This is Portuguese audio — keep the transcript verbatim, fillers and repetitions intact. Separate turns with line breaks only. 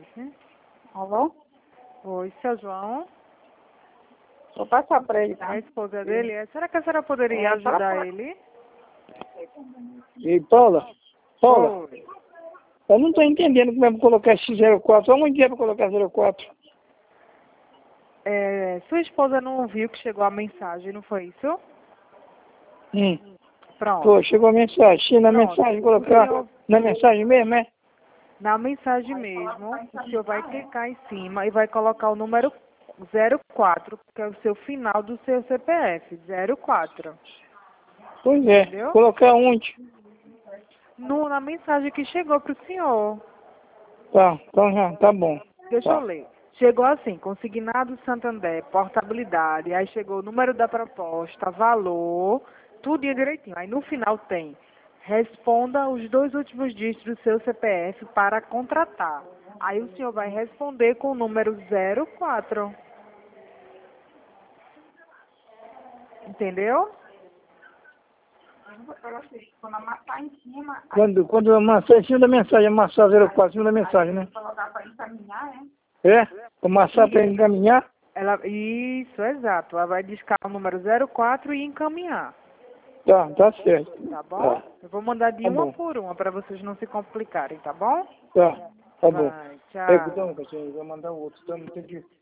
Esse.
Alô?
Oi, seu João.
Vou passar para ele,
É
tá?
a esposa dele? É. Será que a senhora poderia
É,
ajudar
fala-
ele?
E Paula, Paula,
Oi.
eu não estou entendendo como é para colocar esse zero quatro. Onde é para colocar zero quatro?
É, sua esposa não viu que chegou a mensagem, não foi isso?
Hum.
Pronto.
Pô, chegou a mensagem. Se na
Pronto.
mensagem colocar,
O senhor-
na mensagem mesmo, é?
Na mensagem mesmo, o senhor vai clicar em cima e vai colocar o número zero quatro, que é o seu final do seu C P F, zero quatro.
Pois é.
Entendeu?
Colocar onde?
No, na mensagem que chegou para o senhor.
Tá, então já, tá bom.
Deixa
Tá.
eu ler. Chegou assim, consignado Santander, portabilidade, aí chegou o número da proposta, valor, tudo direitinho. Aí no final tem, responda os dois últimos dígitos do seu C P F para contratar. Aí o senhor vai responder com o número zero quatro. Entendeu?
Quando amassar em cima,
Quando, quando amassar em cima da mensagem, amassar zero quatro em cima da mensagem, né?
colocar para encaminhar, né?
É? Amassar para encaminhar?
Ela, isso, exato. Ela vai discar o número zero quatro e encaminhar.
Tá, tá certo.
Tá bom?
Tá,
Eu vou mandar de
Tá
uma
bom.
por uma para vocês não se complicarem, tá bom?
tá, tá bom.
Vai,
É,
tchau.
então, eu vou mandar o outro, então tem que